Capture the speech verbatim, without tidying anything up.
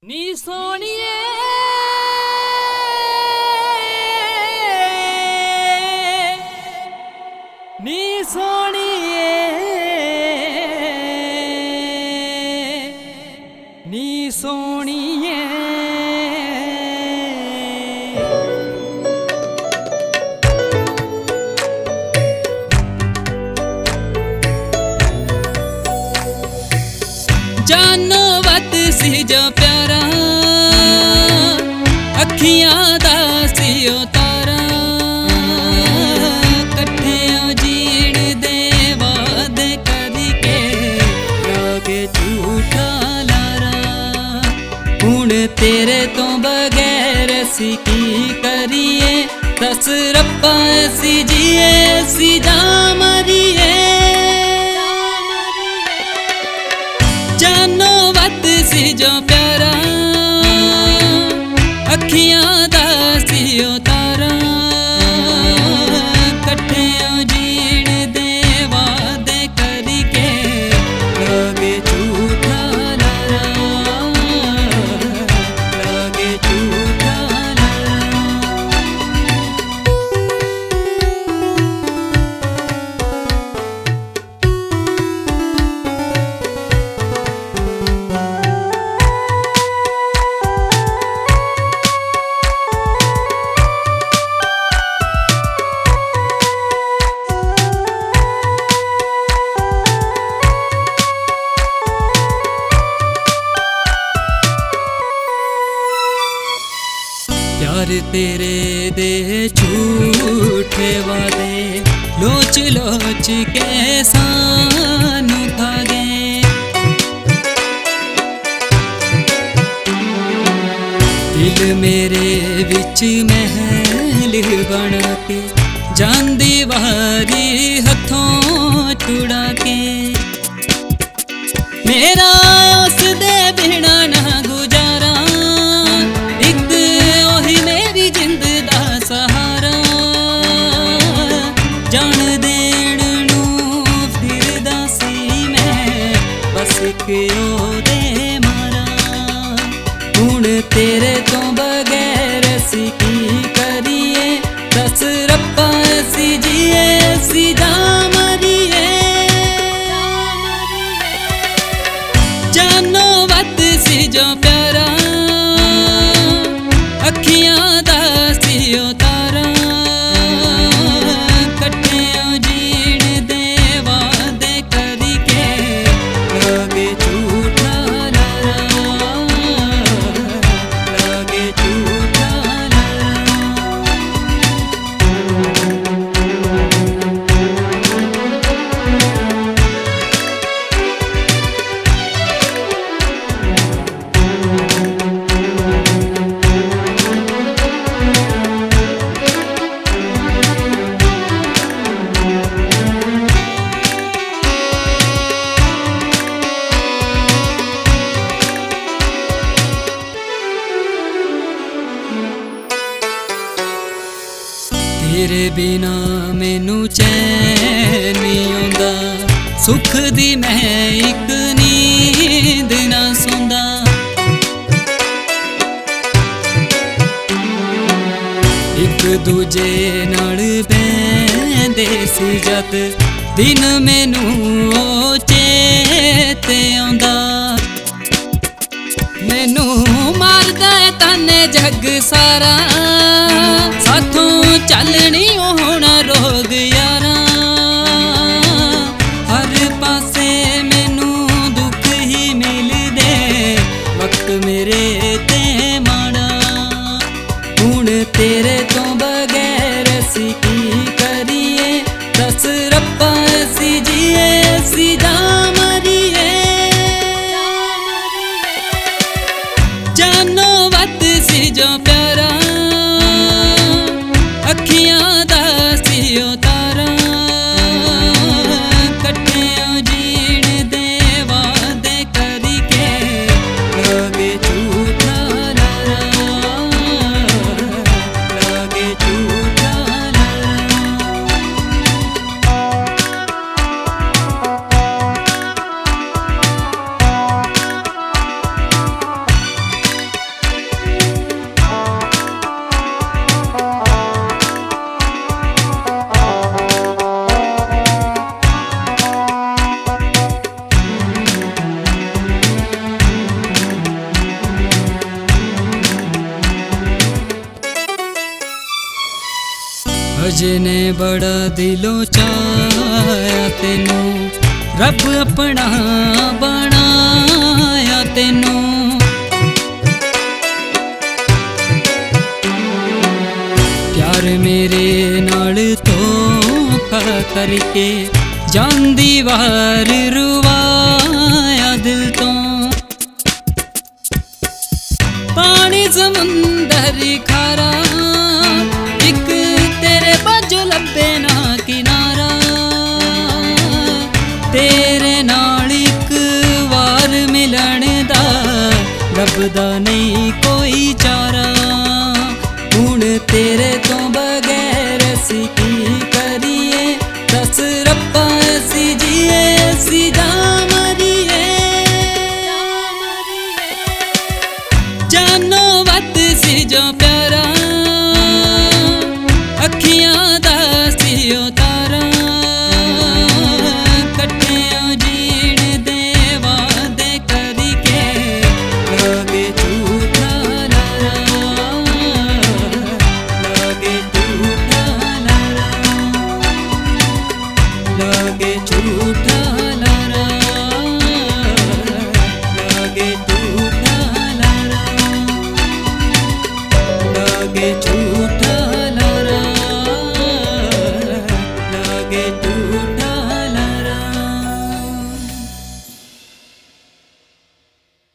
नी सोनिए नी सोनिए नी सोनिए जानो वत सी जो प्यारा अखियां दा सी तारा कट्ठे जीण दे वादे करके लागे झूठा लारा हुण तेरे तो बगैर सी की करिए दस रब्बा सी जिए सी जा मरिए जानो वत सी जो प्यारा अखियां दा सी तारा कट्ठे जीण दे वादे करके लागे झूठा लारा लागे झूठा लारा। प्यार तेरे दे झूठे वादे लोच लोच के सानू खा गए दिल मेरे विच महल बना के जान दीवारी हथों चुड़ा के मेरा उस दे बिना ना गुजारा जान देण नूं फिरदा सी मैं बस क्यों दे मारा हुण तेरे तो बगैर सी की करिए दस रब्बा सी जिए सी जा मरिए जानो वत सी जो प्यारा अखियां दा सी तारा तेरे बिना मैनू चैन नहीं आंदा सुख दी मैं इक नींद ना सौंदा एक दूजे नाल बैंदे सी जद दिन मैनू ओ चेते आंदा मैनू मारदा ताने जग सारा साथों चलनी होना रोग यारा हर पासे मैनू दुख ही मिलदे वक्त मेरे ते माड़ा हुण तेरे तो बगैर सी की करिए दस रब्बा सी जिए सी जा मरिए जानो वत सी जो प्यारा अखियां दा सी तारा कट्ठे जीण दे वादे करके लागे झूठा लारा लागे झूठा लारा। भजने बड़ा दिलों चाया तेनू, रब अपना बनाया तेनू। प्यार मेरे नाल धोखा करके जांदी वार रुवाया दिल तो। पानी समुंदर खारा एक तेरे बाजू लब्बे ना किनारा, तेरे नाल एक वार मिलन दा लभदा नहीं कोई चारा। हुण तेरे तो बगैर असी की करिए, दस रब्बा असी जिए असी जा मरिए। जानो वत सी जो प्यारा